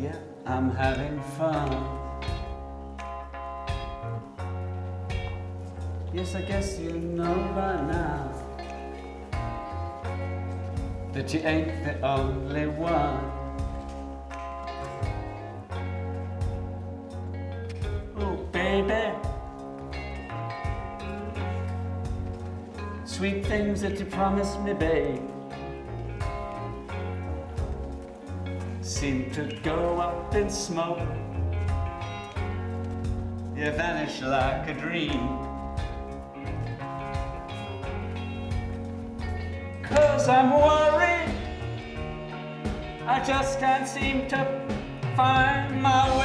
Yeah, I'm having fun. Yes, I guess you know by now that you ain't the only one. Oh, baby, sweet things that you promised me, babe, seem to go up in smoke. You vanish like a dream. 'Cause I'm worried, I just can't seem to find my way.